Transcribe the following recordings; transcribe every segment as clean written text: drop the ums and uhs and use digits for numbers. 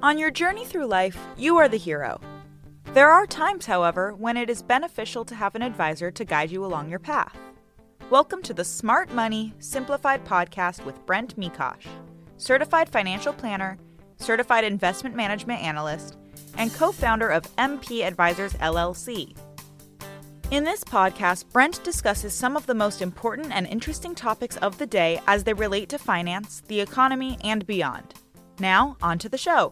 On your journey through life, you are the hero. There are times, however, when it is beneficial to have an advisor to guide you along your path. Welcome to the Smart Money Simplified podcast with Brent Mikosh, certified financial planner, certified investment management analyst, and co-founder of MP Advisors LLC. In this podcast, Brent discusses some of the most important and interesting topics of the day as they relate to finance, the economy, and beyond. Now, on to the show.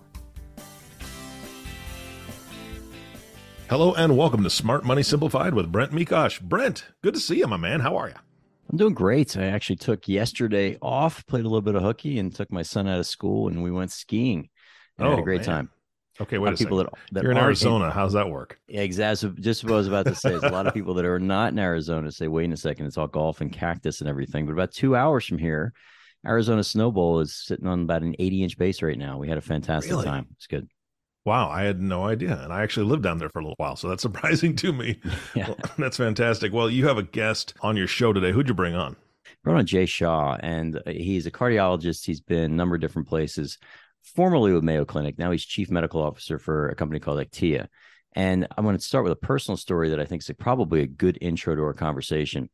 Hello and welcome to Smart Money Simplified with Brent Mikosh. Brent, good to see you, my man. How are you? I'm doing great. I actually took yesterday off, played a little bit of hooky, and took my son out of school, and we went skiing. And had a great time. Okay, wait a second. People that You're in Arizona. How's that work? Exactly. Just what I was about to say. There's a lot of people that are not in Arizona say, wait a second, it's all golf and cactus and everything. But about 2 hours from here, Arizona Snow Bowl is sitting on about an 80-inch base right now. We had a fantastic time. It's good. Wow, I had no idea. And I actually lived down there for a little while, so that's surprising to me. Yeah. Well, that's fantastic. Well, you have a guest on your show today. Who'd you bring on? Brought on Jay Shah, and he's a cardiologist. He's been a number of different places, formerly with Mayo Clinic. Now he's chief medical officer for a company called Actia. And I'm going to start with a personal story that I think is probably a good intro to our conversation.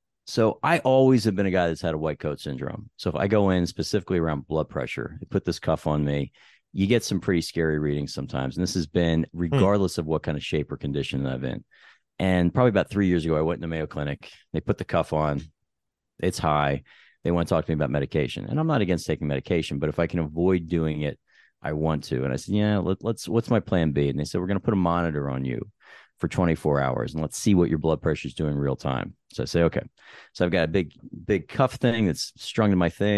So I always have been a guy that's had a white coat syndrome. So if I go in specifically around blood pressure, they put this cuff on me, you get some pretty scary readings sometimes. And this has been regardless of what kind of shape or condition that I'm in. And probably about 3 years ago, I went to Mayo Clinic. They put the cuff on. It's high. They want to talk to me about medication. And I'm not against taking medication, but if I can avoid doing it, I want to. And I said, yeah, what's my plan B? And they said, we're going to put a monitor on you for 24 hours and let's see what your blood pressure is doing real time. So I say, okay. So I've got a big cuff thing that's strung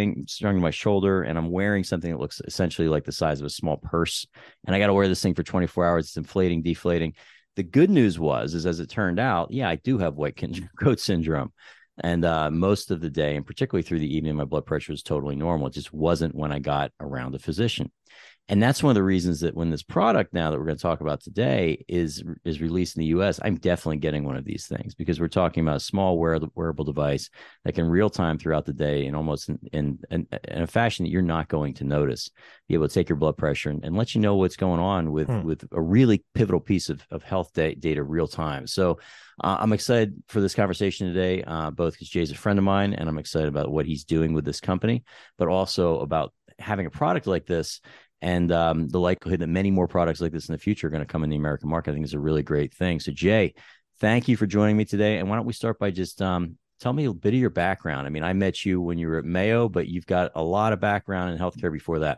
to my shoulder, and I'm wearing something that looks essentially like the size of a small purse. And I got to wear this thing for 24 hours. It's inflating, deflating. The good news is as it turned out, yeah, I do have white coat syndrome. And most of the day, and particularly through the evening, my blood pressure was totally normal. It just wasn't when I got around a physician. And that's one of the reasons that when this product now that we're going to talk about today is released in the US, I'm definitely getting one of these things, because we're talking about a small wearable device that can real time throughout the day and almost in a fashion that you're not going to notice, be able to take your blood pressure and let you know what's going on with a really pivotal piece of health data real time. So I'm excited for this conversation today, both because Jay's a friend of mine and I'm excited about what he's doing with this company, but also about having a product like this. And the likelihood that many more products like this in the future are going to come in the American market, I think is a really great thing. So Jay, thank you for joining me today. And why don't we start by just tell me a bit of your background. I mean, I met you when you were at Mayo, but you've got a lot of background in healthcare before that.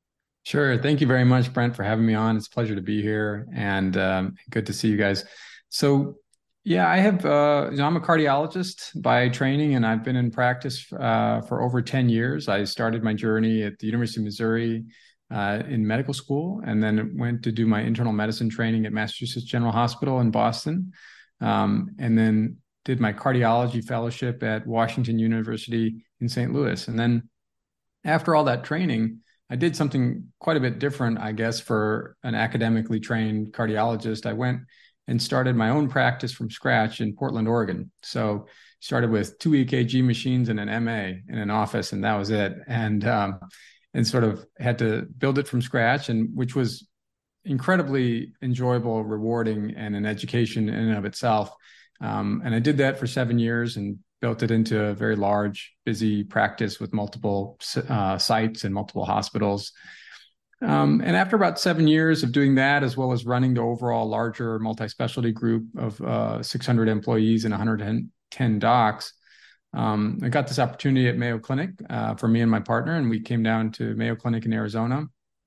Sure. Thank you very much, Brent, for having me on. It's a pleasure to be here and good to see you guys. So yeah, I have, I'm a cardiologist by training, and I've been in practice for over 10 years. I started my journey at the University of Missouri in medical school, and then went to do my internal medicine training at Massachusetts General Hospital in Boston, and then did my cardiology fellowship at Washington University in St. Louis. And then after all that training, I did something quite a bit different, I guess, for an academically trained cardiologist. I went and started my own practice from scratch in Portland, Oregon. So started with 2 EKG machines and an MA in an office, and that was it. And sort of had to build it from scratch, and which was incredibly enjoyable, rewarding, and an education in and of itself. And I did that for 7 years and built it into a very large, busy practice with multiple sites and multiple hospitals. And after about 7 years of doing that, as well as running the overall larger multi-specialty group of 600 employees and 110 docs, I got this opportunity at Mayo Clinic for me and my partner, and we came down to Mayo Clinic in Arizona.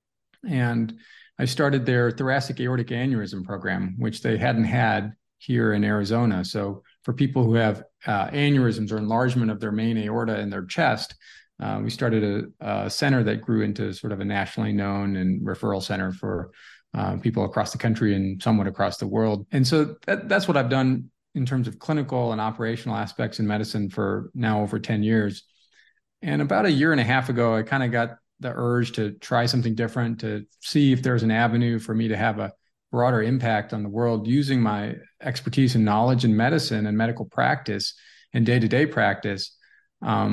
And I started their thoracic aortic aneurysm program, which they hadn't had here in Arizona. So for people who have aneurysms or enlargement of their main aorta in their chest, we started a center that grew into sort of a nationally known and referral center for people across the country and somewhat across the world. And so that's what I've done in terms of clinical and operational aspects in medicine for now over 10 years. And about a year and a half ago, I kind of got the urge to try something different, to see if there's an avenue for me to have a broader impact on the world using my expertise and knowledge in medicine and medical practice and day-to-day practice,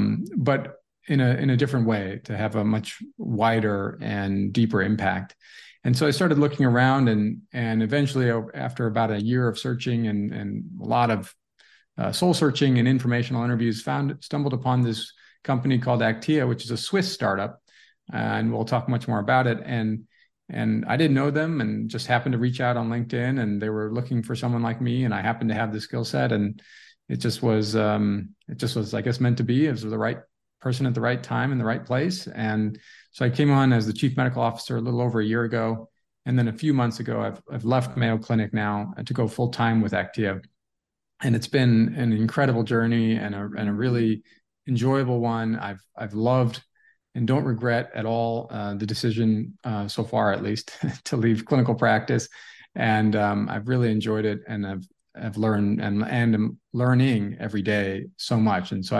but in a different way, to have a much wider and deeper impact. And so I started looking around, and eventually, after about a year of searching and a lot of soul searching and informational interviews, stumbled upon this company called Actia, which is a Swiss startup, and we'll talk much more about it. And I didn't know them, and just happened to reach out on LinkedIn, and they were looking for someone like me, and I happened to have the skill set, and it just was, I guess, meant to be. It was the right person at the right time in the right place. And so I came on as the chief medical officer a little over a year ago. And then a few months ago, I've left Mayo Clinic now to go full time with Actia. And it's been an incredible journey and a really enjoyable one. I've loved and don't regret at all the decision so far, at least, to leave clinical practice. And I've really enjoyed it, and I've learned and am learning every day so much. And so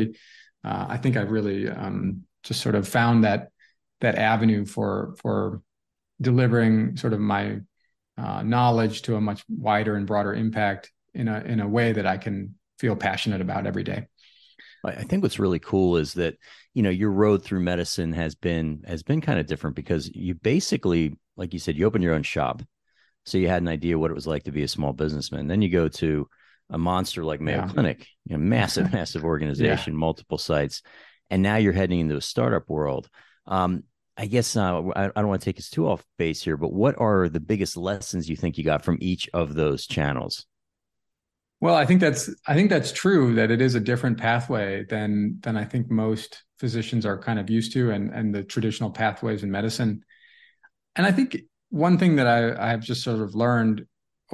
I think I've really just sort of found that avenue for delivering sort of my knowledge to a much wider and broader impact in a way that I can feel passionate about every day. I think what's really cool is that, your road through medicine has been kind of different, because you basically, like you said, you opened your own shop. So you had an idea what it was like to be a small businessman. Then you go to a monster like Mayo Clinic, massive, massive organization, multiple sites. And now you're heading into a startup world. I guess I don't want to take us too off base here, but what are the biggest lessons you think you got from each of those channels? Well, I think that's true, that it is a different pathway than I think most physicians are kind of used to, and the traditional pathways in medicine. And I think one thing that I've just sort of learned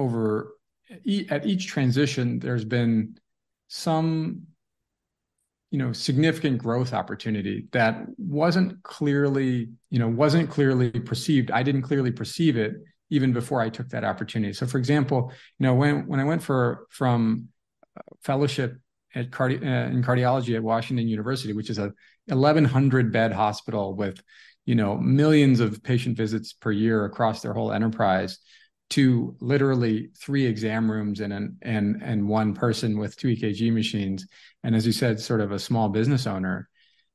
at each transition, there's been some, significant growth opportunity that wasn't clearly perceived. I didn't clearly perceive it even before I took that opportunity. So, for example, when I went from fellowship in cardiology at Washington University, which is a 1,100 bed hospital with millions of patient visits per year across their whole enterprise, to literally 3 exam rooms and one person with 2 EKG machines, and as you said, sort of a small business owner.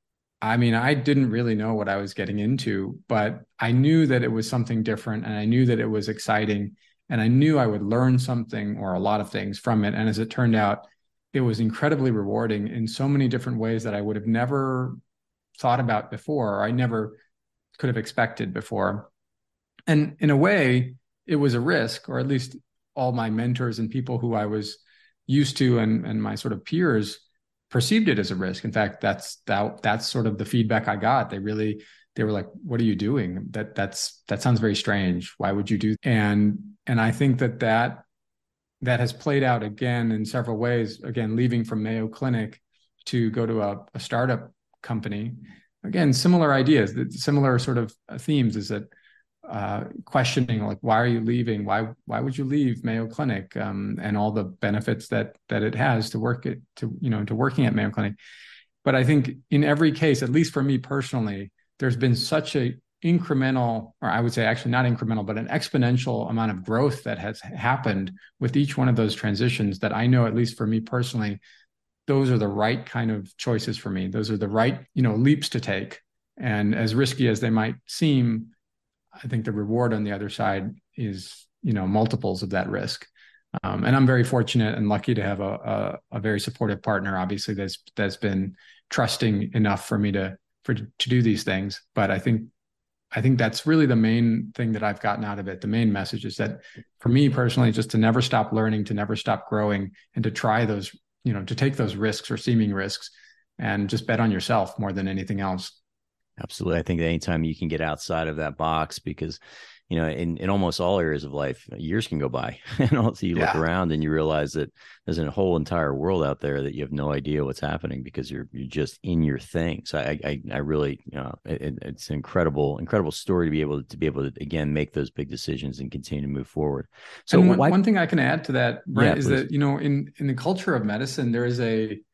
I mean, I didn't really know what I was getting into, but I knew that it was something different, and I knew that it was exciting, and I knew I would learn something, or a lot of things, from it. And as it turned out, it was incredibly rewarding in so many different ways that I would have never thought about before, or I never could have expected before. And in a way, it was a risk, or at least all my mentors and people who I was used to and my sort of peers perceived it as a risk. In fact, that's sort of the feedback I got. They were like, "What are you doing? That sounds very strange. Why would you do?" And I think that has played out again in several ways. Again, leaving from Mayo Clinic to go to a startup company. Again, similar ideas, similar sort of themes, is that questioning, like, why are you leaving? Why would you leave Mayo Clinic, and all the benefits that it has to working at Mayo Clinic. But I think in every case, at least for me personally, there's been such a incremental, or I would say actually not incremental, but an exponential amount of growth that has happened with each one of those transitions, that I know, at least for me personally, those are the right kind of choices for me. Those are the right, leaps to take. And as risky as they might seem, I think the reward on the other side is, multiples of that risk. And I'm very fortunate and lucky to have a very supportive partner, obviously, that's been trusting enough for me to do these things. But I think that's really the main thing that I've gotten out of it. The main message is that for me personally, just to never stop learning, to never stop growing, and to try those, to take those risks or seeming risks, and just bet on yourself more than anything else. Absolutely. I think that anytime you can get outside of that box, because, in almost all areas of life, years can go by, and also you look around and you realize that there's a whole entire world out there that you have no idea what's happening, because you're just in your thing. So I really, it's an incredible story to be able to again make those big decisions and continue to move forward. So one thing I can add to that, Brent, is that in the culture of medicine, there is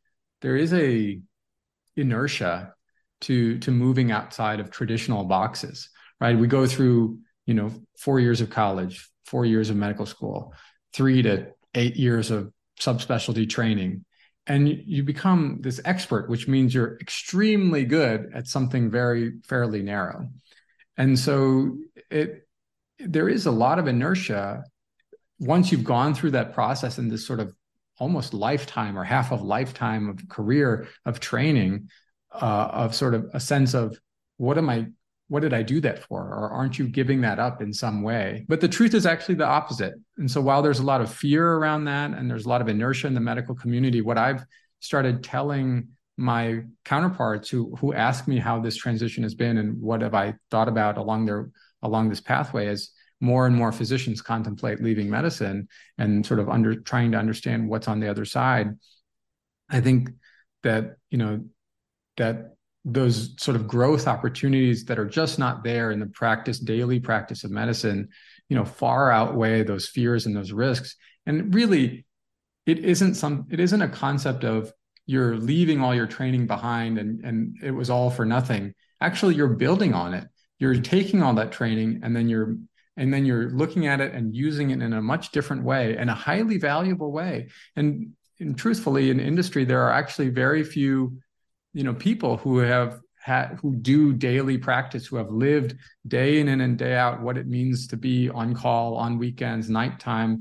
a inertia to moving outside of traditional boxes, right? We go through, 4 years of college, 4 years of medical school, 3 to 8 years of subspecialty training, and you become this expert, which means you're extremely good at something fairly narrow. And so there is a lot of inertia once you've gone through that process in this sort of almost lifetime or half of lifetime of career of training, of sort of a sense of what did I do that for? Or aren't you giving that up in some way? But the truth is actually the opposite. And so while there's a lot of fear around that, and there's a lot of inertia in the medical community, what I've started telling my counterparts who ask me how this transition has been and what have I thought about along this pathway is more and more physicians contemplate leaving medicine and sort of trying to understand what's on the other side. I think that, that those sort of growth opportunities that are just not there in the daily practice of medicine, far outweigh those fears and those risks. And really, it isn't a concept of you're leaving all your training behind and it was all for nothing. Actually, you're building on it. You're taking all that training and then you're looking at it and using it in a much different way, in a highly valuable way. And truthfully, in industry, there are actually very few, people who do daily practice, who have lived day in and day out what it means to be on call on weekends, nighttime,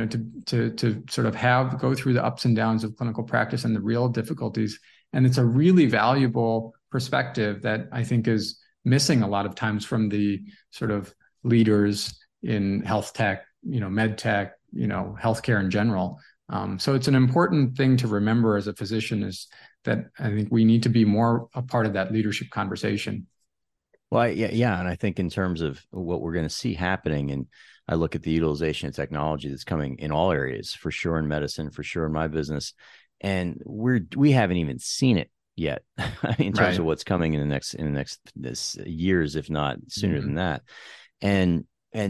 to sort of go through the ups and downs of clinical practice and the real difficulties. And it's a really valuable perspective that I think is missing a lot of times from the sort of leaders in health tech, med tech, healthcare in general. So it's an important thing to remember as a physician, is that I think we need to be more a part of that leadership conversation. Well, yeah. And I think in terms of what we're going to see happening, and I look at the utilization of technology that's coming in all areas, for sure in medicine, for sure in my business, and we haven't even seen it yet in terms of what's coming in the next years, if not sooner than that. And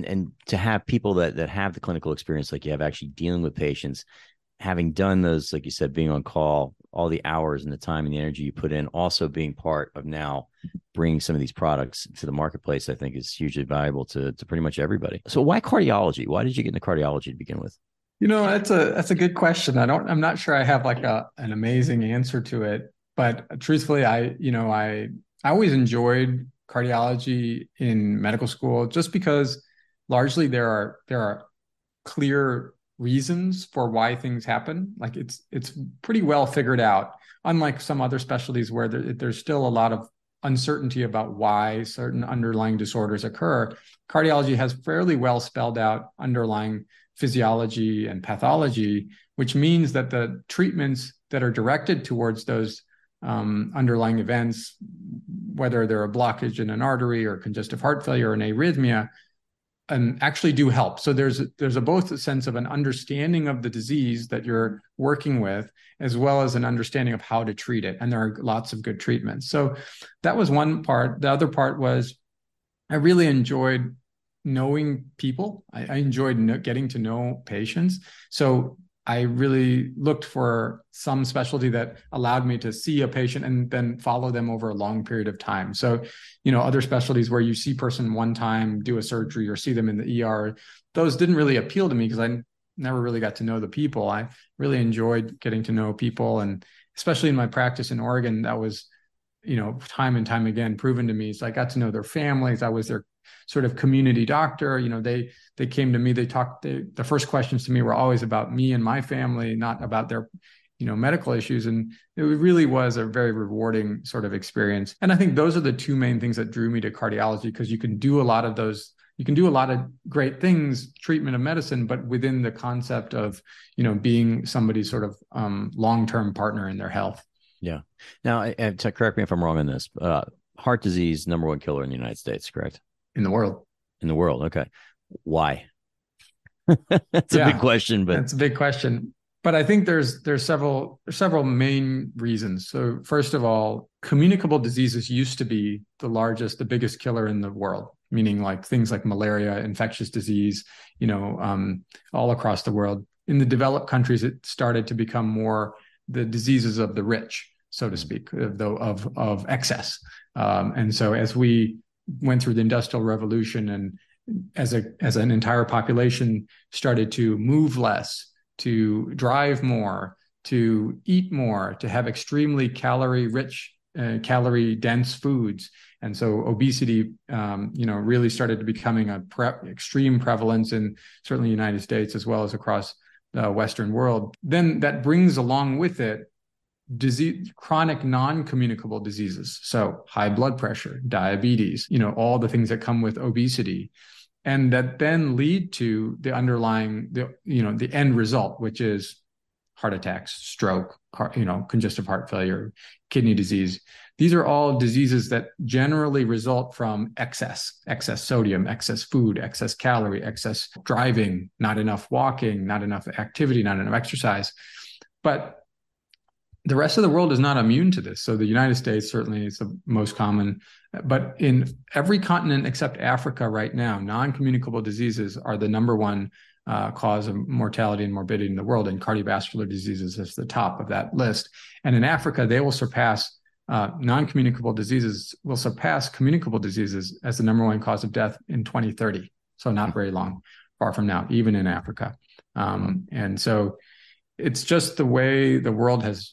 to have people that have the clinical experience, like you have, actually dealing with patients, having done those, like you said, being on call, all the hours and the time and the energy you put in, also being part of now bringing some of these products to the marketplace, I think is hugely valuable to pretty much everybody. So why cardiology? Why did you get into cardiology to begin with? That's a good question. I'm not sure I have like an amazing answer to it, but truthfully, I always enjoyed cardiology in medical school, just because largely there are clear reasons for why things happen. Like it's pretty well figured out, unlike some other specialties where there's still a lot of uncertainty about why certain underlying disorders occur. Cardiology has fairly well spelled out underlying physiology and pathology, which means that the treatments that are directed towards those underlying events, whether they're a blockage in an artery or congestive heart failure or an arrhythmia, actually do help. So there's both a sense of an understanding of the disease that you're working with, as well as an understanding of how to treat it. And there are lots of good treatments. So that was one part. The other part was I really enjoyed knowing people. I enjoyed getting to know patients. So I really looked for some specialty that allowed me to see a patient and then follow them over a long period of time. So, other specialties where you see person one time, do a surgery, or see them in the ER, those didn't really appeal to me because I never really got to know the people. I really enjoyed getting to know people. And especially in my practice in Oregon, that was, time and time again proven to me. So I got to know their families. I was their sort of community doctor. They came to me, the first questions to me were always about me and my family, not about their, medical issues. And it really was a very rewarding sort of experience. And I think those are the two main things that drew me to cardiology, because you can do a lot of great things, treatment of medicine, but within the concept of, being somebody's sort of long-term partner in their health. Yeah. Now, correct me if I'm wrong on this. Heart disease, number one killer in the United States, correct? In the world. In the world. Okay. Why? That's a big question, but that's a big question. But I think there's several main reasons. So first of all, communicable diseases used to be the biggest killer in the world, meaning like things like malaria, infectious disease, all across the world. In the developed countries, it started to become more the diseases of the rich, so to speak, of excess. And so as we went through the Industrial Revolution, and as an entire population started to move less, to drive more, to eat more, to have extremely calorie-rich calorie dense foods. And so obesity, really started to becoming extreme prevalence in certainly the United States as well as across the Western world. Then that brings along with it chronic non-communicable diseases. So high blood pressure, diabetes, all the things that come with obesity. And that then lead to the underlying, the end result, which is heart attacks, stroke, congestive heart failure, kidney disease. These are all diseases that generally result from excess sodium, excess food, excess calorie, excess driving, not enough walking, not enough activity, not enough exercise. But the rest of the world is not immune to this. So the United States certainly is the most common, but in every continent except Africa right now, non-communicable diseases are the number one cause of mortality and morbidity in the world, and cardiovascular diseases is the top of that list. And in Africa, they will surpass non-communicable diseases will surpass communicable diseases as the number one cause of death in 2030. So not very long, far from now, even in Africa. And so it's just the way the world has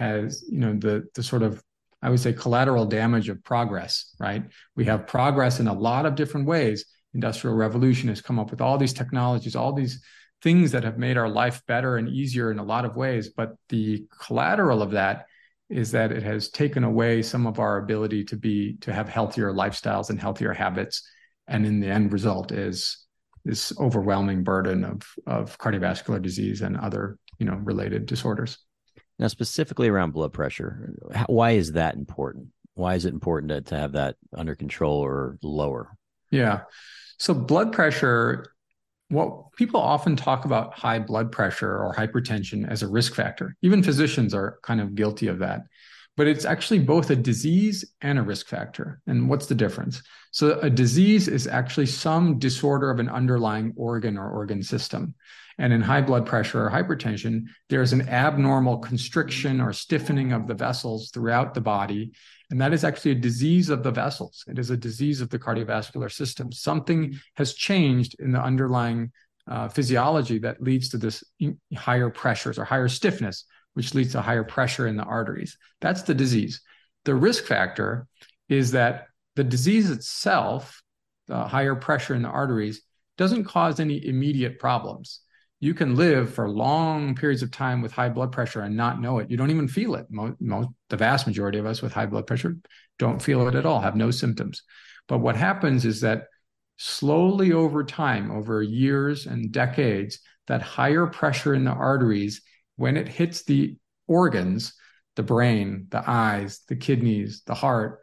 the sort of, I would say, collateral damage of progress, right? We have progress in a lot of different ways. Industrial revolution has come up with all these technologies, all these things that have made our life better and easier in a lot of ways. But the collateral of that is that it has taken away some of our ability to have healthier lifestyles and healthier habits. And in the end result is this overwhelming burden of cardiovascular disease and other, related disorders. Now, specifically around blood pressure, why is that important? Why is it important to have that under control or lower? Yeah. So blood pressure, people often talk about high blood pressure or hypertension as a risk factor. Even physicians are kind of guilty of that. But it's actually both a disease and a risk factor. And what's the difference? So a disease is actually some disorder of an underlying organ or organ system. And in high blood pressure or hypertension, there's an abnormal constriction or stiffening of the vessels throughout the body. And that is actually a disease of the vessels. It is a disease of the cardiovascular system. Something has changed in the underlying physiology that leads to this higher pressures or higher stiffness, which leads to higher pressure in the arteries. That's the disease. The risk factor is that the disease itself, the higher pressure in the arteries, doesn't cause any immediate problems. You can live for long periods of time with high blood pressure and not know it. You don't even feel it. The vast majority of us with high blood pressure don't feel it at all, have no symptoms. But what happens is that slowly over time, over years and decades, that higher pressure in the arteries, when it hits the organs, the brain, the eyes, the kidneys, the heart,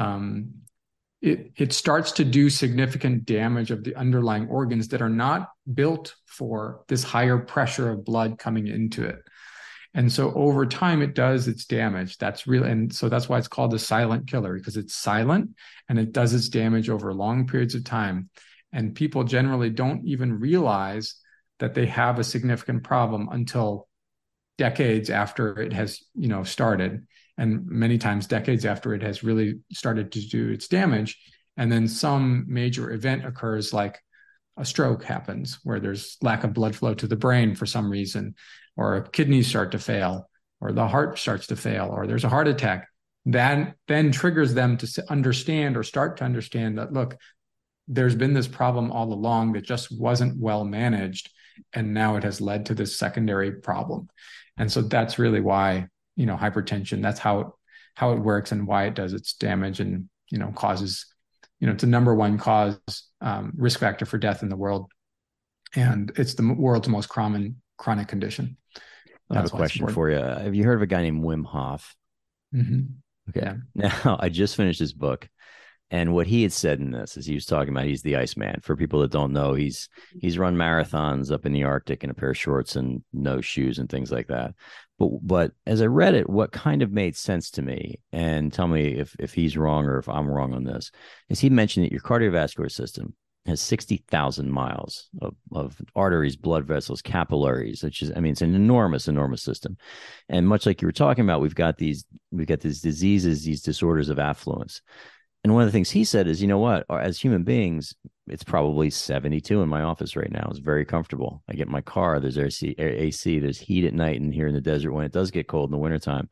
it starts to do significant damage of the underlying organs that are not built for this higher pressure of blood coming into it. And so over time, it does its damage. That's real. And so that's why it's called the silent killer, because it's silent and it does its damage over long periods of time. And people generally don't even realize that they have a significant problem until decades after it has, started. And many times decades after it has really started to do its damage. And then some major event occurs, like a stroke happens where there's lack of blood flow to the brain for some reason, or kidneys start to fail, or the heart starts to fail, or there's a heart attack. That then triggers them to understand or start to understand that, look, there's been this problem all along that just wasn't well managed. And now it has led to this secondary problem. And so that's really why, hypertension, that's how it works and why it does its damage and, causes, it's the number one cause, risk factor for death in the world. And it's the world's most common chronic condition. I have a question for you. Have you heard of a guy named Wim Hof? Mm-hmm. Okay. Yeah. Now, I just finished his book. And what he had said in this is he was talking about he's the Iceman. For people that don't know, he's run marathons up in the Arctic in a pair of shorts and no shoes and things like that. But as I read it, what kind of made sense to me, and tell me if he's wrong or if I'm wrong on this, is he mentioned that your cardiovascular system has 60,000 miles of arteries, blood vessels, capillaries, which is, it's an enormous system. And much like you were talking about, we've got these diseases, these disorders of affluence. And one of the things he said is, you know what, as human beings, it's probably 72 in my office right now. It's very comfortable. I get in my car, there's AC, there's heat at night and here in the desert when it does get cold in the wintertime.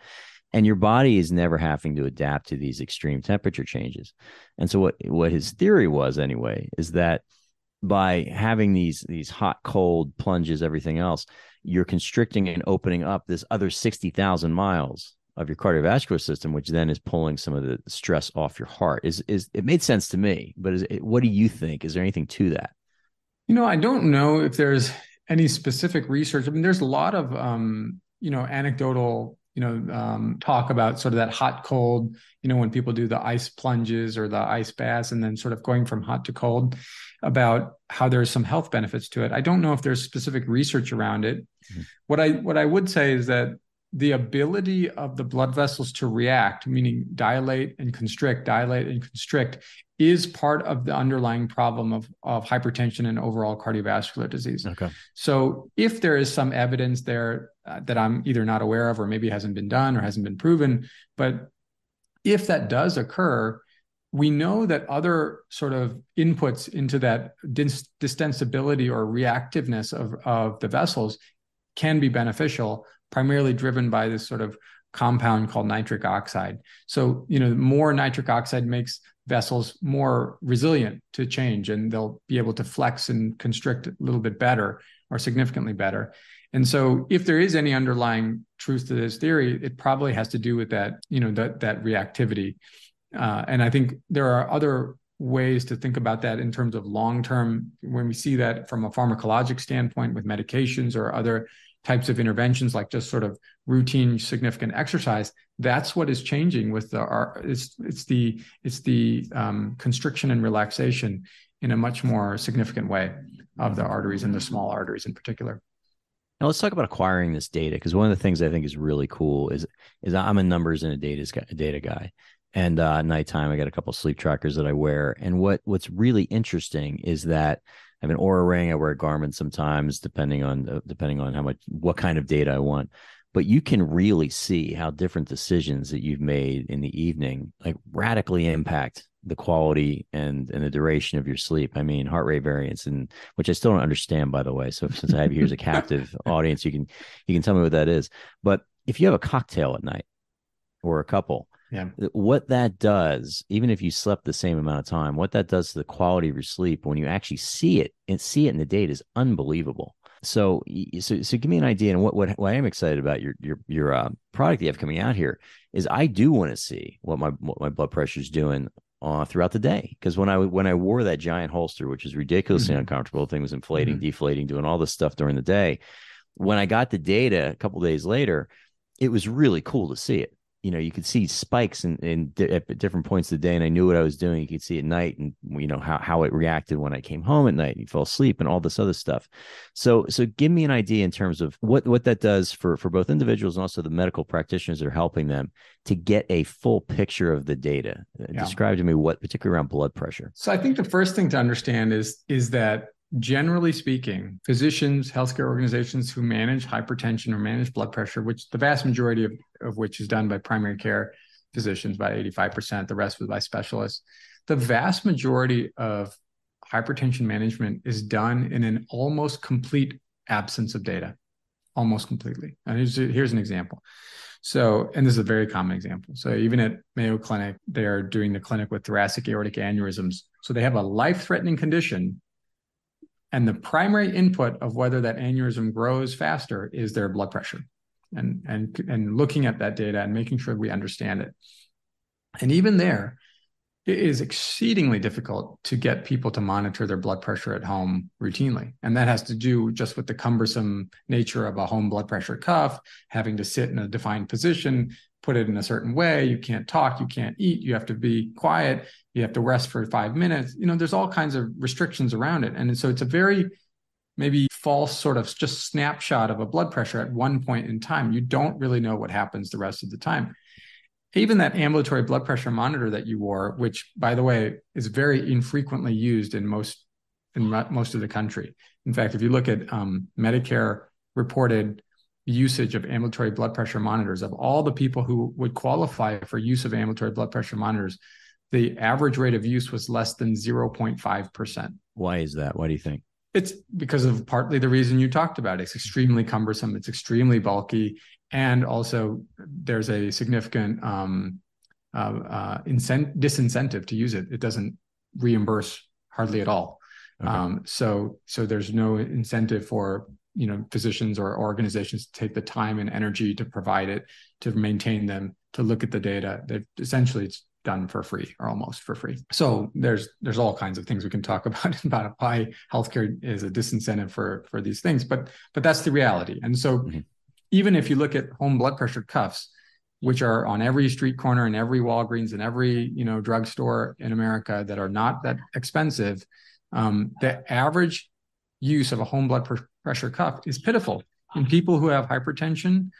And your body is never having to adapt to these extreme temperature changes. And so what his theory was anyway, is that by having these hot, cold plunges, everything else, you're constricting and opening up this other 60,000 miles of your cardiovascular system, which then is pulling some of the stress off your heart. Is it made sense to me, but what do you think? Is there anything to that? I don't know if there's any specific research. I mean, there's a lot of anecdotal talk about sort of that hot cold, when people do the ice plunges or the ice baths and then sort of going from hot to cold, about how there's some health benefits to it. I don't know if there's specific research around it. Mm-hmm. What I would say is that the ability of the blood vessels to react, meaning dilate and constrict, is part of the underlying problem of hypertension and overall cardiovascular disease. Okay. So if there is some evidence there that I'm either not aware of, or maybe hasn't been done or hasn't been proven, but if that does occur, we know that other sort of inputs into that distensibility or reactiveness of the vessels can be beneficial, primarily driven by this sort of compound called nitric oxide. So, more nitric oxide makes vessels more resilient to change, and they'll be able to flex and constrict a little bit better or significantly better. And so if there is any underlying truth to this theory, it probably has to do with that, that reactivity. And I think there are other ways to think about that in terms of long-term, when we see that from a pharmacologic standpoint with medications or other types of interventions, like just sort of routine significant exercise. That's what is changing with it's the constriction and relaxation in a much more significant way of the arteries, and the small arteries in particular. Now let's talk about acquiring this data, because one of the things I think is really cool is I'm a numbers and a data guy. And at nighttime, I got a couple of sleep trackers that I wear. And what's really interesting is that I have an Oura ring. I wear a Garmin sometimes, depending on what kind of data I want. But you can really see how different decisions that you've made in the evening like radically impact the quality and the duration of your sleep. I mean, heart rate variance, and which I still don't understand, by the way. So since I have you here as a captive audience, you can tell me what that is. But if you have a cocktail at night or a couple, yeah, what that does, even if you slept the same amount of time, what that does to the quality of your sleep when you actually see it in the data is unbelievable. So give me an idea. And what I am excited about your product you have coming out here is I do want to see what my blood pressure is doing throughout the day. Because when I wore that giant holster, which is ridiculously uncomfortable, the thing was inflating, deflating, doing all this stuff during the day. When I got the data a couple of days later, it was really cool to see it. You could see spikes at different points of the day, and I knew what I was doing. You could see at night, and how it reacted when I came home at night and you fell asleep and all this other stuff. So give me an idea in terms of what that does for both individuals and also the medical practitioners that are helping them to get a full picture of the data. Yeah. Describe to me particularly around blood pressure. So I think the first thing to understand is that, generally speaking, physicians, healthcare organizations who manage hypertension or manage blood pressure, which the vast majority of which is done by primary care physicians, about 85%, the rest was by specialists. The vast majority of hypertension management is done in an almost complete absence of data, almost completely. And here's an example. So, and this is a very common example. So even at Mayo Clinic, they are doing the clinic with thoracic aortic aneurysms. So they have a life-threatening condition, and the primary input of whether that aneurysm grows faster is their blood pressure, and looking at that data and making sure we understand it. And even there, it is exceedingly difficult to get people to monitor their blood pressure at home routinely. And that has to do just with the cumbersome nature of a home blood pressure cuff, having to sit in a defined position, put it in a certain way. You can't talk, you can't eat, you have to be quiet, you have to rest for 5 minutes. There's all kinds of restrictions around it. And so it's a very maybe false sort of just snapshot of a blood pressure at one point in time. You don't really know what happens the rest of the time. Even that ambulatory blood pressure monitor that you wore, which, by the way, is very infrequently used in most of the country. In fact, if you look at Medicare reported usage of ambulatory blood pressure monitors, of all the people who would qualify for use of ambulatory blood pressure monitors, the average rate of use was less than 0.5%. Why is that? Why do you think? It's because of partly the reason you talked about. It's extremely cumbersome. It's extremely bulky. And also there's a significant disincentive to use it. It doesn't reimburse hardly at all. Okay. So there's no incentive for physicians or organizations to take the time and energy to provide it, to maintain them, to look at the data. Essentially it's done for free or almost for free. So there's all kinds of things we can talk about why healthcare is a disincentive for these things, but that's the reality. And so even if you look at home blood pressure cuffs, which are on every street corner and every Walgreens and every drugstore in America that are not that expensive, the average use of a home blood pressure cuff is pitiful. In people who have hypertension,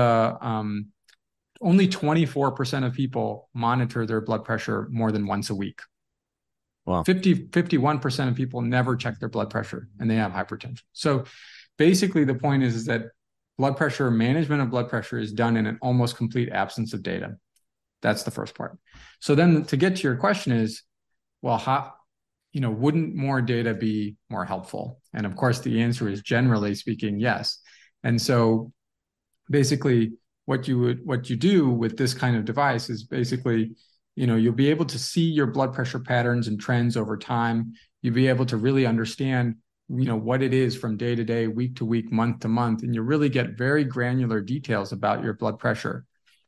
only 24% of people monitor their blood pressure more than once a week. Wow. 51% of people never check their blood pressure and they have hypertension. So basically the point is that management of blood pressure is done in an almost complete absence of data. That's the first part. So then to get to your question is, well, how, wouldn't more data be more helpful? And of course, the answer is generally speaking, yes. And so basically what you do with this kind of device is basically, you'll be able to see your blood pressure patterns and trends over time. You'll be able to really understand what it is from day to day, week to week, month to month, and you really get very granular details about your blood pressure.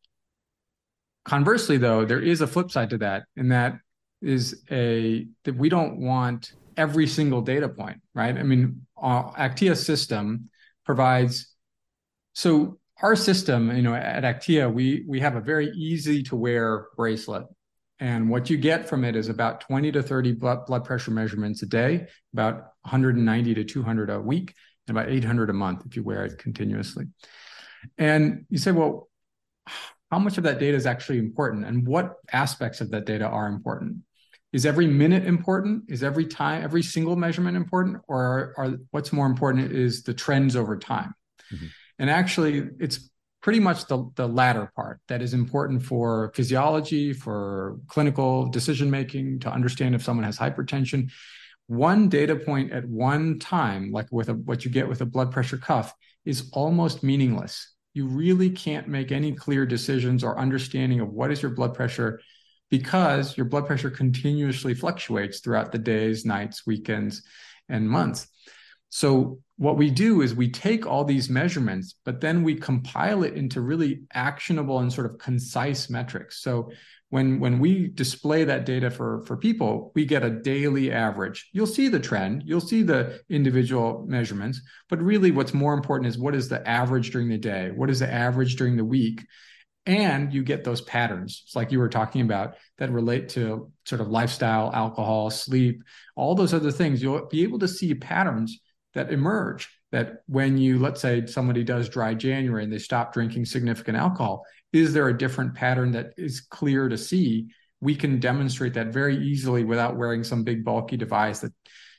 Conversely, though, there is a flip side to that, and that is that we don't want every single data point, right? I mean, Actea system provides, so our system, at Actea, we have a very easy to wear bracelet. And what you get from it is about 20 to 30 blood pressure measurements a day, about 190 to 200 a week, and about 800 a month if you wear it continuously. And you say, well, how much of that data is actually important? And what aspects of that data are important? Is every minute important? Is every single measurement important? Or what's more important is the trends over time? Mm-hmm. And actually, it's pretty much the latter part that is important for physiology, for clinical decision-making, to understand if someone has hypertension. One data point at one time, like what you get with a blood pressure cuff, is almost meaningless. You really can't make any clear decisions or understanding of what is your blood pressure, because your blood pressure continuously fluctuates throughout the days, nights, weekends, and months. So what we do is we take all these measurements, but then we compile it into really actionable and sort of concise metrics. So when we display that data for people, we get a daily average. You'll see the trend, you'll see the individual measurements, but really what's more important is what is the average during the day? What is the average during the week? And you get those patterns, it's like you were talking about, that relate to sort of lifestyle, alcohol, sleep, all those other things. You'll be able to see patterns that emerge, that when let's say somebody does dry January and they stop drinking significant alcohol, is there a different pattern that is clear to see? We can demonstrate that very easily without wearing some big bulky device that,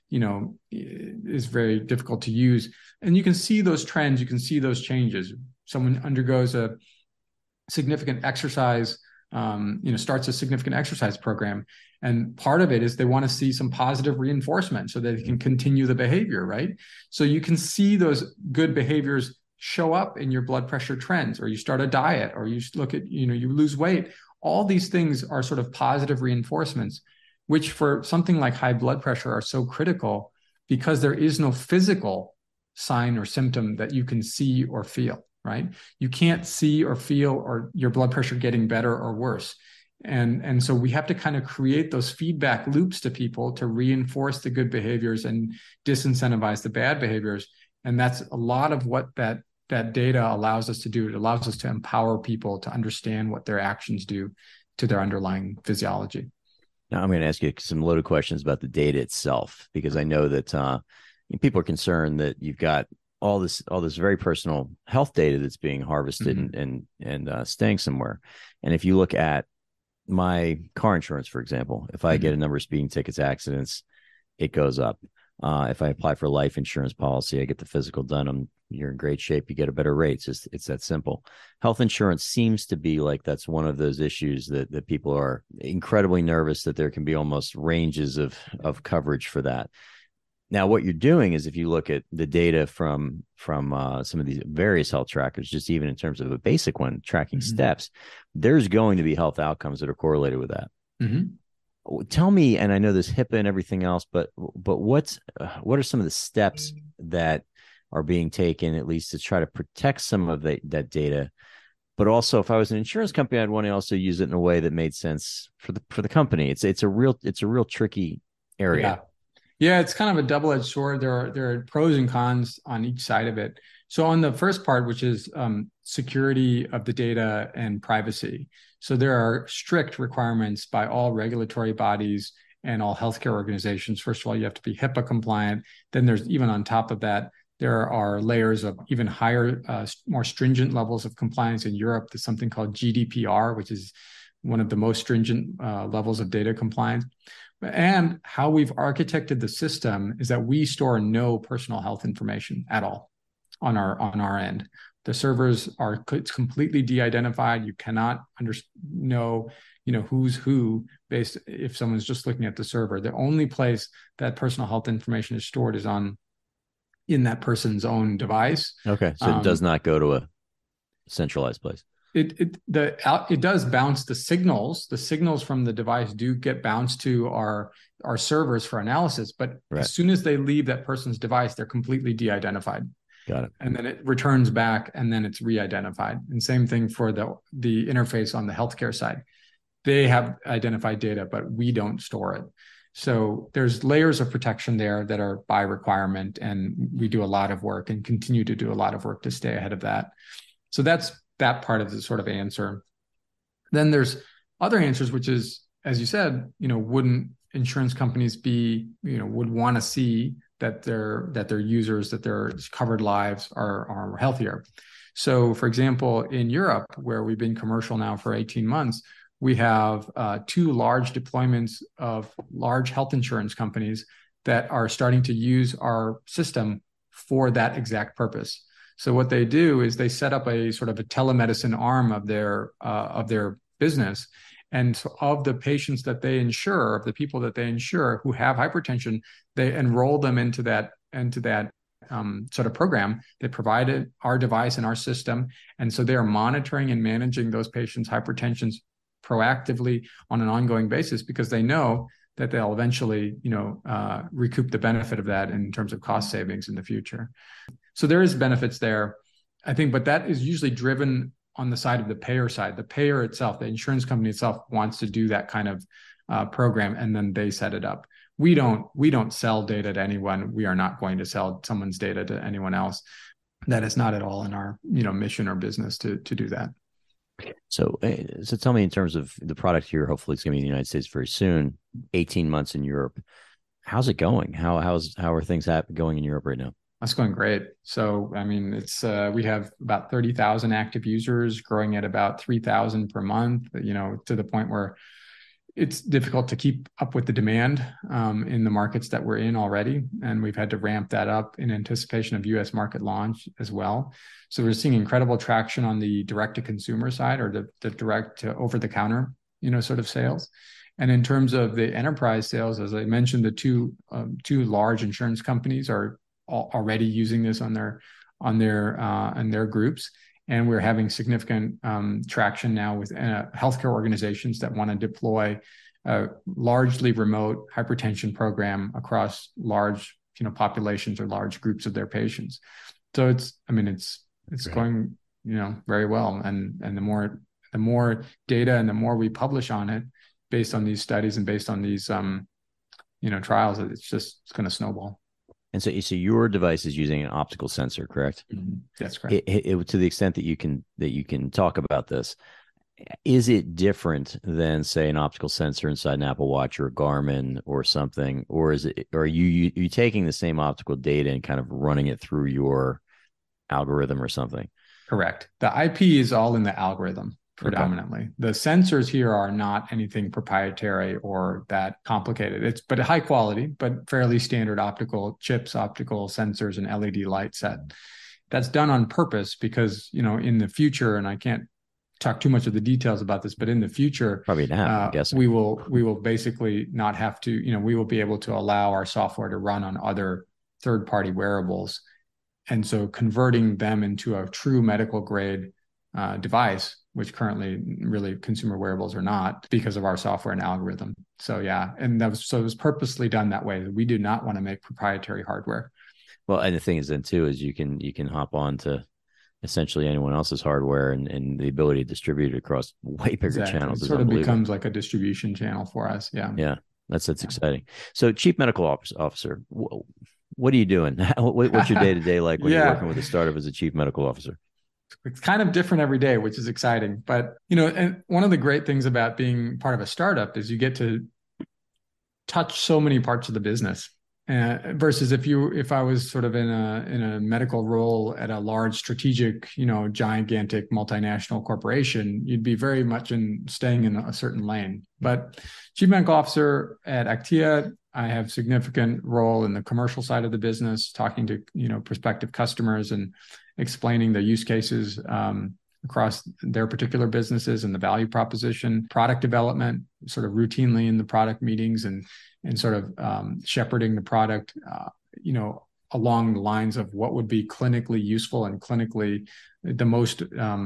is very difficult to use. And you can see those trends, you can see those changes. Someone undergoes a significant exercise, starts a significant exercise program. And part of it is they want to see some positive reinforcement so that they can continue the behavior, right? So you can see those good behaviors show up in your blood pressure trends, or you start a diet, or you look at, you lose weight. All these things are sort of positive reinforcements, which for something like high blood pressure are so critical because there is no physical sign or symptom that you can see or feel, right? You can't see or feel or your blood pressure getting better or worse. And so we have to kind of create those feedback loops to people to reinforce the good behaviors and disincentivize the bad behaviors. And that's a lot of what that data allows us to do. It allows us to empower people to understand what their actions do to their underlying physiology. Now, I'm going to ask you some loaded questions about the data itself, because I know that people are concerned that you've got all this very personal health data that's being harvested mm-hmm. and staying somewhere. And if you look at my car insurance, for example, if I mm-hmm. get a number of speeding tickets, accidents, it goes up. If I apply for a life insurance policy, I get the physical done. You're in great shape. You get a better rate. It's that simple. Health insurance seems to be like that's one of those issues that people are incredibly nervous that there can be almost ranges of coverage for that. Now, what you're doing is, if you look at the data from some of these various health trackers, just even in terms of a basic one, tracking steps, there's going to be health outcomes that are correlated with that. Tell me, and I know there's HIPAA and everything else, but what are some of the steps that are being taken, at least to try to protect some of that data? But also, if I was an insurance company, I'd want to also use it in a way that made sense for the company. It's a real tricky area. Yeah, it's kind of a double-edged sword. There are pros and cons on each side of it. So on the first part, which is security of the data and privacy. So there are strict requirements by all regulatory bodies and all healthcare organizations. First of all, you have to be HIPAA compliant. Then there's, even on top of that, there are layers of even higher, more stringent levels of compliance in Europe. There's something called GDPR, which is one of the most stringent levels of data compliance. And how we've architected the system is that we store no personal health information at all on our end. The servers are completely de-identified. You cannot know who's who based if someone's just looking at the server. The only place that personal health information is stored is in that person's own device. Okay, so it does not go to a centralized place. It does bounce the signals. The signals from the device do get bounced to our servers for analysis, but as soon as they leave that person's device, they're completely de-identified. Got it. And then it returns back, and then it's re-identified. And same thing for the interface on the healthcare side. They have identified data, but we don't store it. So there's layers of protection there that are by requirement, and we do a lot of work and continue to do a lot of work to stay ahead of that. So that's that part of the sort of answer. Then there's other answers, which is, as you said, wouldn't insurance companies would want to see that their users, that their covered lives are healthier. So, for example, in Europe, where we've been commercial now for 18 months, we have 2 large deployments of large health insurance companies that are starting to use our system for that exact purpose. So what they do is they set up a sort of a telemedicine arm of their business, and so of the patients that they insure, of the people that they insure who have hypertension, they enroll them into that sort of program. They provided our device and our system, and so they are monitoring and managing those patients' hypertensions proactively on an ongoing basis, because they know that they'll eventually, recoup the benefit of that in terms of cost savings in the future. So there is benefits there, I think, but that is usually driven on the side of the payer side. The payer itself, the insurance company itself, wants to do that kind of program, and then they set it up. We don't sell data to anyone. We are not going to sell someone's data to anyone else. That is not at all in our mission or business to do that. So tell me, in terms of the product here, hopefully it's going to be in the United States very soon. 18 months in Europe. How's it going? How are things going in Europe right now? That's going great. So, I mean, it's we have about 30,000 active users, growing at about 3,000 per month, to the point where it's difficult to keep up with the demand in the markets that we're in already. And we've had to ramp that up in anticipation of US market launch as well. So we're seeing incredible traction on the direct to consumer side, or the direct to over the counter, sort of sales. And in terms of the enterprise sales, as I mentioned, the two large insurance companies are already using this on their groups, and we're having significant traction now with healthcare organizations that want to deploy a largely remote hypertension program across large populations or large groups of their patients. So it's going very well, and the more data and the more we publish on it based on these studies and based on these trials, it's going to snowball. And so your device is using an optical sensor, correct? Mm-hmm. That's correct. To the extent that you can talk about this, is it different than, say, an optical sensor inside an Apple Watch or a Garmin or something, or are you taking the same optical data and kind of running it through your algorithm or something? Correct. The IP is all in the algorithm predominantly. Okay. The sensors here are not anything proprietary or that complicated. But high quality, but fairly standard optical chips, optical sensors, and LED light set. That's done on purpose because, in the future, and I can't talk too much of the details about this, but in the future, Probably not, I'm guessing. we will basically not have to, we will be able to allow our software to run on other third-party wearables. And so converting them into a true medical grade device, which currently really consumer wearables are not because of our software and algorithm. So yeah, and it was purposely done that way. We do not want to make proprietary hardware. Well, and the thing is then too, is you can hop on to essentially anyone else's hardware, and the ability to distribute it across way bigger channels. It sort of becomes like a distribution channel for us. Yeah. Yeah. That's exciting. So Chief Medical Officer, what are you doing? What's your day-to-day like when you're working with a startup as a Chief Medical Officer? It's kind of different every day, which is exciting. But, and one of the great things about being part of a startup is you get to touch so many parts of the business. Versus if I was sort of in a medical role at a large strategic, gigantic multinational corporation, you'd be very much staying in a certain lane. But Chief Medical Officer at Actea, I have significant role in the commercial side of the business, talking to prospective customers and explaining the use cases across their particular businesses and the value proposition, product development, sort of routinely in the product meetings and sort of shepherding the product, along the lines of what would be clinically useful and clinically the most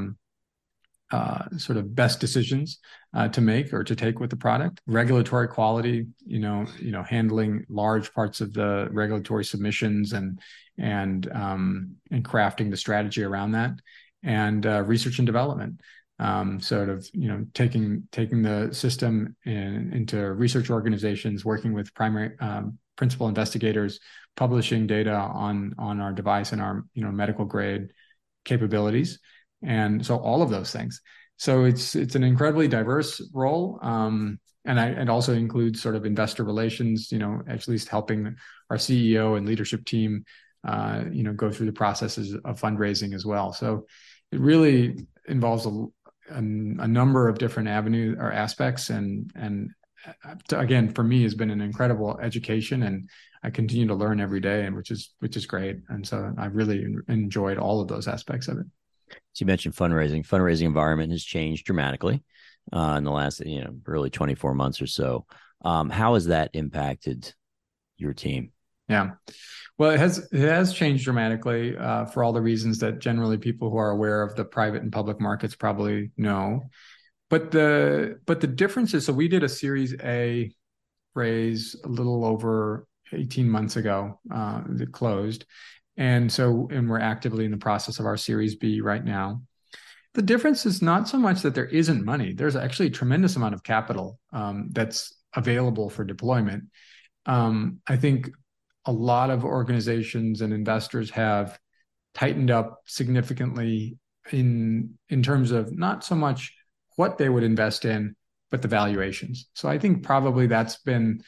sort of best decisions to make or to take with the product. Regulatory quality, handling large parts of the regulatory submissions and crafting the strategy around that, and research and development. Sort of, taking the system into research organizations, working with primary principal investigators, publishing data on our device and our medical grade capabilities, and so all of those things. So it's an incredibly diverse role, and it also includes sort of investor relations. At least helping our CEO and leadership team, go through the processes of fundraising as well. So it really involves a number of different avenues or aspects, and again, for me, has been an incredible education, and I continue to learn every day, and which is great. And so I really enjoyed all of those aspects of it. So you mentioned fundraising. Fundraising environment has changed dramatically in the last really 24 months or so. How has that impacted your team? Yeah. Well, it has changed dramatically for all the reasons that generally people who are aware of the private and public markets probably know. But the difference is, so we did a Series A raise a little over 18 months ago that closed. And we're actively in the process of our Series B right now. The difference is not so much that there isn't money. There's actually a tremendous amount of capital that's available for deployment. I think a lot of organizations and investors have tightened up significantly in terms of not so much what they would invest in, but the valuations. So I think probably that's going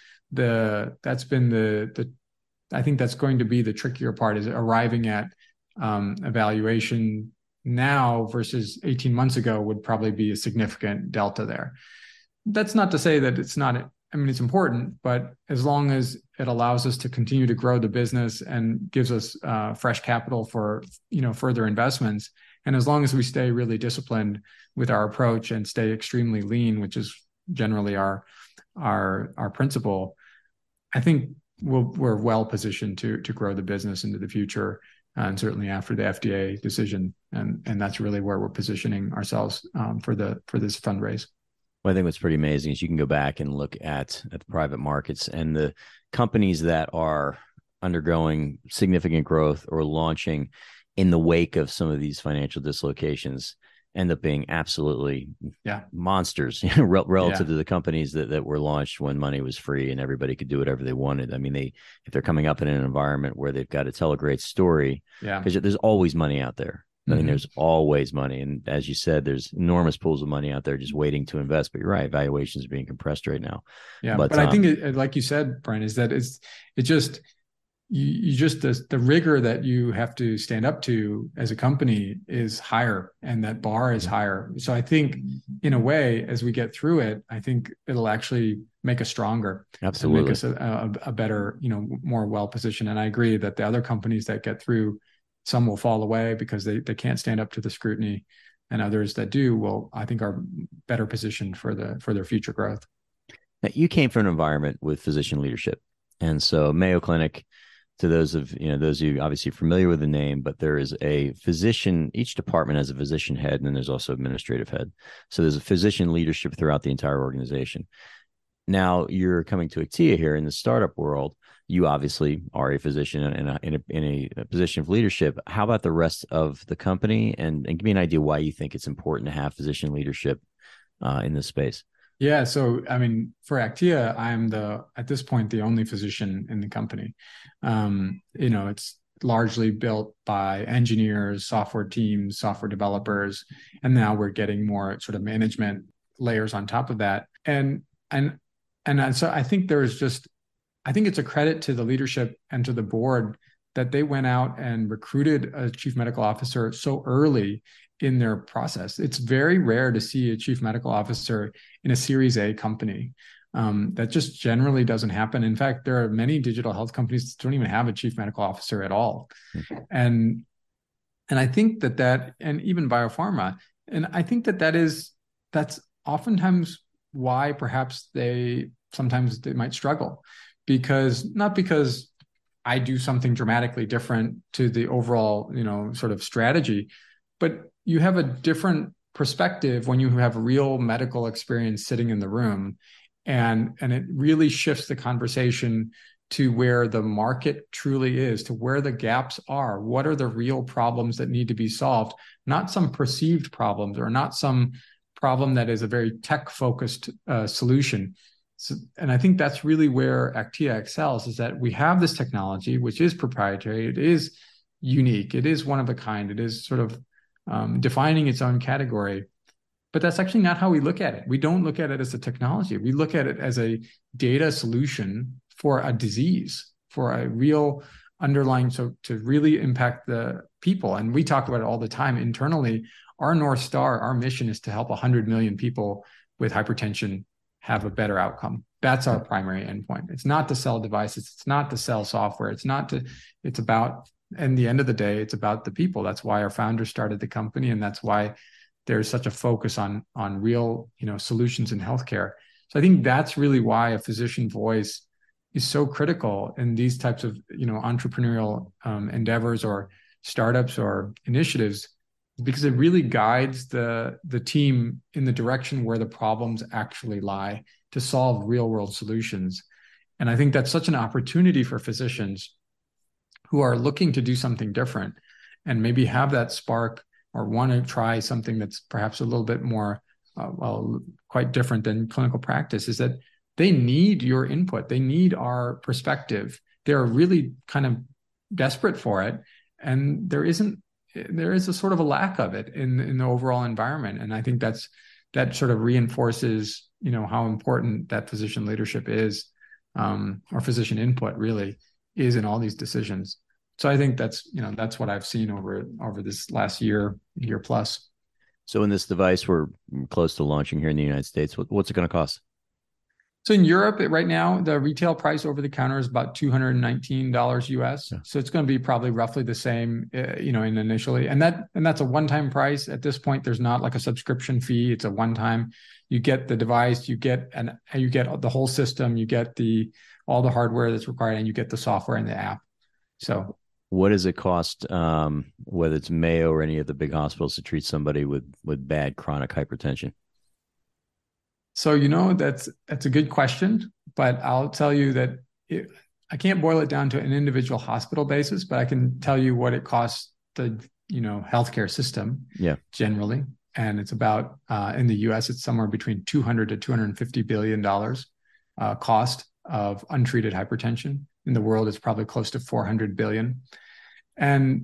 to be the trickier part, is arriving at a valuation now versus 18 months ago would probably be a significant delta there. That's not to say that it's not. I mean, it's important, but as long as it allows us to continue to grow the business and gives us fresh capital for further investments, and as long as we stay really disciplined with our approach and stay extremely lean, which is generally our principle, I think we're well positioned to grow the business into the future, and certainly after the FDA decision, and that's really where we're positioning ourselves for this fundraise. Well, I think what's pretty amazing is you can go back and look at the private markets, and the companies that are undergoing significant growth or launching in the wake of some of these financial dislocations end up being absolutely monsters relative to the companies that were launched when money was free and everybody could do whatever they wanted. I mean, if they're coming up in an environment where they've got to tell a great story, because there's always money out there. I mean, there's always money. And as you said, there's enormous pools of money out there just waiting to invest. But you're right, valuations are being compressed right now. Yeah, but I think, like you said, Brian, is that the rigor that you have to stand up to as a company is higher, and that bar is higher. So I think, in a way, as we get through it, I think it'll actually make us stronger. Absolutely. And make us a better, more well-positioned. And I agree that the other companies that get through, some will fall away because they can't stand up to the scrutiny. and others that do will, I think, are better positioned for their future growth. Now, you came from an environment with physician leadership, and so Mayo Clinic, to those of you obviously familiar with the name, but there is a physician, each department has a physician head, and then there's also administrative head. So there's a physician leadership throughout the entire organization. Now you're coming to Actea here in the startup world. You obviously are a physician in a position of leadership. How about the rest of the company? And give me an idea why you think it's important to have physician leadership in this space. Yeah. So, I mean, for Actea, I'm at this point, the only physician in the company. It's largely built by engineers, software teams, software developers, and now we're getting more sort of management layers on top of that. And so I think I think it's a credit to the leadership and to the board that they went out and recruited a chief medical officer so early in their process. It's very rare to see a chief medical officer in a Series A company. That just generally doesn't happen. In fact, there are many digital health companies that don't even have a chief medical officer at all. Mm-hmm. And I think that, and even biopharma, and I think that's oftentimes why perhaps sometimes they might struggle, not because I do something dramatically different to the overall, sort of strategy, but you have a different perspective when you have real medical experience sitting in the room, and it really shifts the conversation to where the market truly is, to where the gaps are. What are the real problems that need to be solved? Not some perceived problems or not some problem that is a very tech-focused solution. So, and I think that's really where Actea excels, is that we have this technology, which is proprietary, it is unique, it is one of a kind, it is sort of defining its own category. But that's actually not how we look at it. We don't look at it as a technology. We look at it as a data solution for a disease, for a real underlying, so to really impact the people. And we talk about it all the time internally. Our North Star, our mission is to help 100 million people with hypertension have a better outcome. That's our primary endpoint. It's not to sell devices. It's not to sell software. It's about, in the end of the day, it's about the people. That's why our founders started the company. And that's why there's such a focus on real, solutions in healthcare. So I think that's really why a physician voice is so critical in these types of, entrepreneurial endeavors or startups or initiatives, because it really guides the team in the direction where the problems actually lie to solve real world solutions. And I think that's such an opportunity for physicians who are looking to do something different and maybe have that spark or want to try something that's perhaps a little bit more, quite different than clinical practice, is that they need your input. They need our perspective. They're really kind of desperate for it. And there is a sort of a lack of it in the overall environment. And I think that sort of reinforces, how important that physician leadership is, or physician input really is in all these decisions. So I think that's what I've seen over this last year plus. So in this device we're close to launching here in the United States, what's it going to cost? So in Europe right now, the retail price over the counter is about $219 US. Yeah. So it's going to be probably roughly the same, in initially, and that's a one-time price. At this point, there's not like a subscription fee. It's a one-time. You get the device, you get the whole system, you get all the hardware that's required, and you get the software and the app. So what does it cost, whether it's Mayo or any of the big hospitals, to treat somebody with bad chronic hypertension? So, that's a good question, but I'll tell you that I can't boil it down to an individual hospital basis, but I can tell you what it costs the, healthcare system generally. And it's about, in the US, it's somewhere between $200 to $250 billion cost of untreated hypertension. In the world, it's probably close to 400 billion. And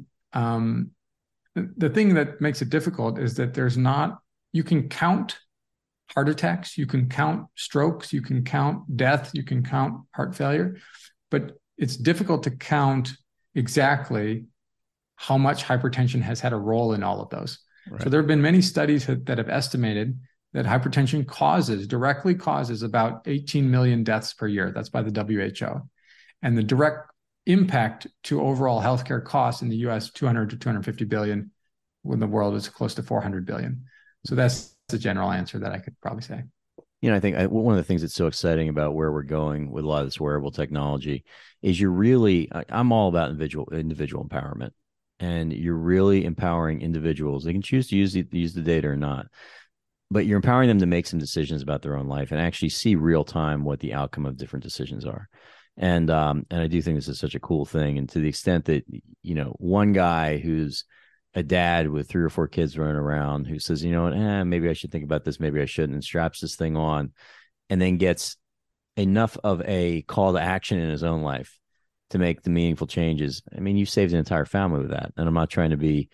the thing that makes it difficult is that you can count heart attacks, you can count strokes, you can count death, you can count heart failure, but it's difficult to count exactly how much hypertension has had a role in all of those. Right. So there have been many studies that have estimated that hypertension directly causes about 18 million deaths per year. That's by the WHO. And the direct impact to overall healthcare costs in the US, 200 to 250 billion, when the world is close to 400 billion. So that's the general answer that I could probably say. I think one of the things that's so exciting about where we're going with a lot of this wearable technology is I'm all about individual empowerment, and you're really empowering individuals. They can choose to use the data or not, but you're empowering them to make some decisions about their own life and actually see real time what the outcome of different decisions are. And I do think this is such a cool thing. And to the extent that, one guy who's a dad with 3 or 4 kids running around who says, maybe I should think about this, maybe I shouldn't, and straps this thing on, and then gets enough of a call to action in his own life to make the meaningful changes. I mean, you saved an entire family with that. And I'm not trying to be,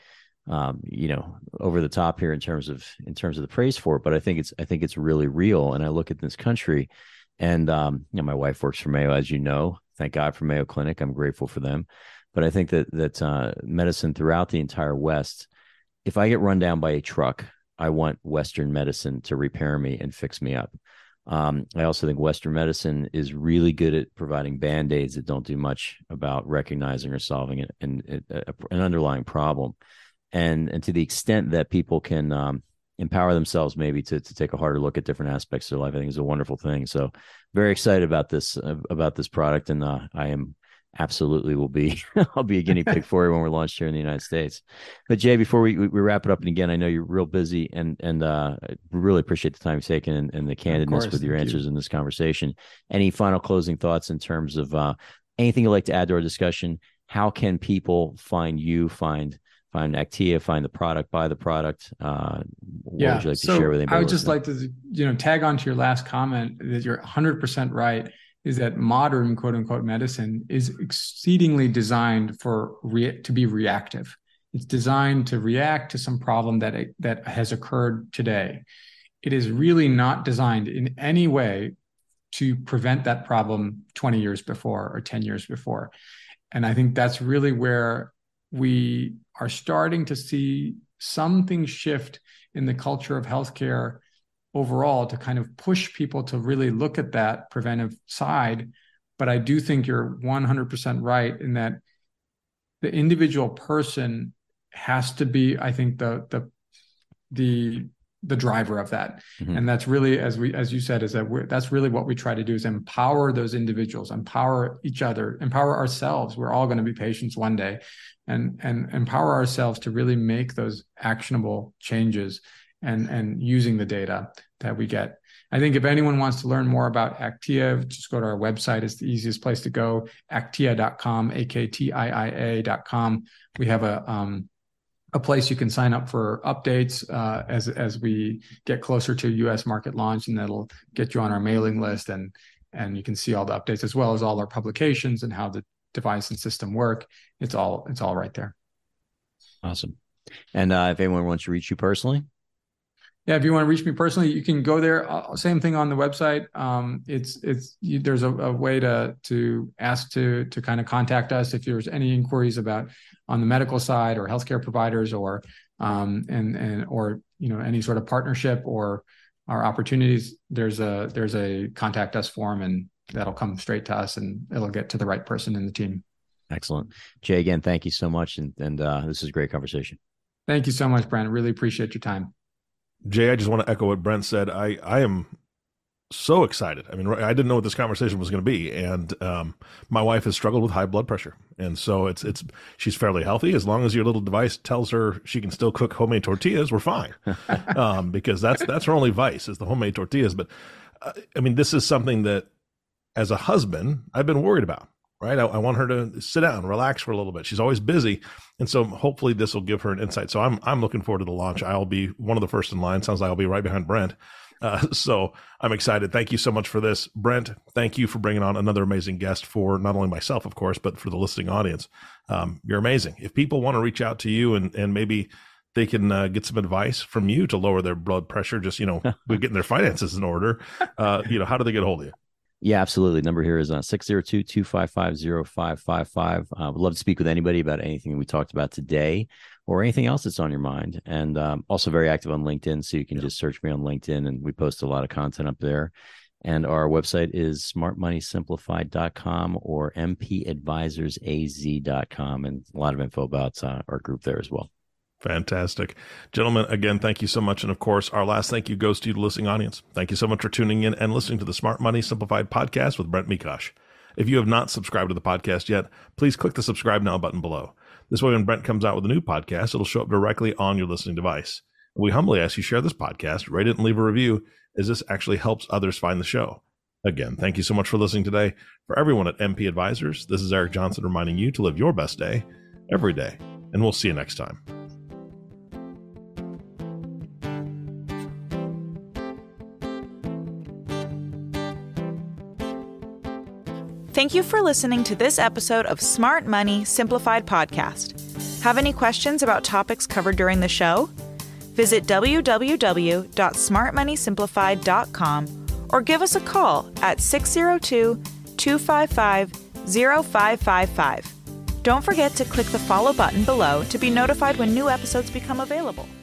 over the top here in terms of the praise for it, but I think it's really real. And I look at this country, and my wife works for Mayo, as you know. Thank God for Mayo Clinic. I'm grateful for them. But I think that medicine throughout the entire West, if I get run down by a truck, I want Western medicine to repair me and fix me up. I also think Western medicine is really good at providing Band-Aids that don't do much about recognizing or solving an underlying problem. And to the extent that people can empower themselves maybe to take a harder look at different aspects of their life, I think is a wonderful thing. So very excited about this product. And I am absolutely I'll be a guinea pig for it when we're launched here in the United States. But Jay, before we wrap it up, and again, I know you're real busy, and I really appreciate the time you've taken and the candidness with your answers in this conversation. Any final closing thoughts in terms of anything you'd like to add to our discussion? How can people find you, find Actia, find the product, buy the product? What would you like to share with anybody? I would just like to, tag on to your last comment that you're 100% right, is that modern quote unquote medicine is exceedingly designed to be reactive. It's designed to react to some problem that has occurred today. It is really not designed in any way to prevent that problem 20 years before or 10 years before. And I think that's really where we are starting to see something shift in the culture of healthcare overall to kind of push people to really look at that preventive side. But I do think you're 100% right in that the individual person has to be, I think, the driver of that. Mm-hmm. And that's really, as you said, that's really what we try to do, is empower those individuals, empower each other, empower ourselves. We're all going to be patients one day, and empower ourselves to really make those actionable changes and using the data that we get. I think if anyone wants to learn more about Actia, just go to our website. It's the easiest place to go, actia.com, AKTIIA.com. We have a place you can sign up for updates as we get closer to U.S. market launch, and that'll get you on our mailing list, and you can see all the updates as well as all our publications and how the device and system work. It's all right there. Awesome. And if anyone wants to reach you personally? Yeah, if you want to reach me personally, you can go there. Same thing on the website. There's a way to ask to kind of contact us if there's any inquiries about on the medical side or healthcare providers or any sort of partnership or our opportunities. There's a contact us form, and that'll come straight to us, and it'll get to the right person in the team. Excellent. Jay, again, thank you so much, and this is a great conversation. Thank you so much, Brent. Really appreciate your time. Jay, I just want to echo what Brent said. I am so excited. I mean, I didn't know what this conversation was going to be, and my wife has struggled with high blood pressure, and so she's fairly healthy. As long as your little device tells her she can still cook homemade tortillas, we're fine, because that's her only vice is the homemade tortillas. But I mean, this is something that, as a husband, I've been worried about. Right, I want her to sit down, relax for a little bit. She's always busy, and so hopefully this will give her an insight. So I'm looking forward to the launch. I'll be one of the first in line. Sounds like I'll be right behind Brent. So I'm excited. Thank you so much for this, Brent. Thank you for bringing on another amazing guest for not only myself, of course, but for the listening audience. You're amazing. If people want to reach out to you and maybe they can get some advice from you to lower their blood pressure, just we're getting their finances in order. How do they get a hold of you? Yeah, absolutely. Number here is 602-255-0555. Would love to speak with anybody about anything we talked about today or anything else that's on your mind. And also very active on LinkedIn, so you can just search me on LinkedIn, and we post a lot of content up there. And our website is smartmoneysimplified.com or mpadvisorsaz.com, and a lot of info about our group there as well. Fantastic. Gentlemen, again, thank you so much. And of course, our last thank you goes to you, the listening audience. Thank you so much for tuning in and listening to the Smart Money Simplified podcast with Brent Mikosh. If you have not subscribed to the podcast yet, please click the subscribe now button below. This way, when Brent comes out with a new podcast, it'll show up directly on your listening device. We humbly ask you share this podcast, rate it, and leave a review, as this actually helps others find the show. Again, thank you so much for listening today. For everyone at MP Advisors, this is Eric Johnson reminding you to live your best day every day, and we'll see you next time. Thank you for listening to this episode of Smart Money Simplified Podcast. Have any questions about topics covered during the show? Visit www.smartmoneysimplified.com or give us a call at 602-255-0555. Don't forget to click the follow button below to be notified when new episodes become available.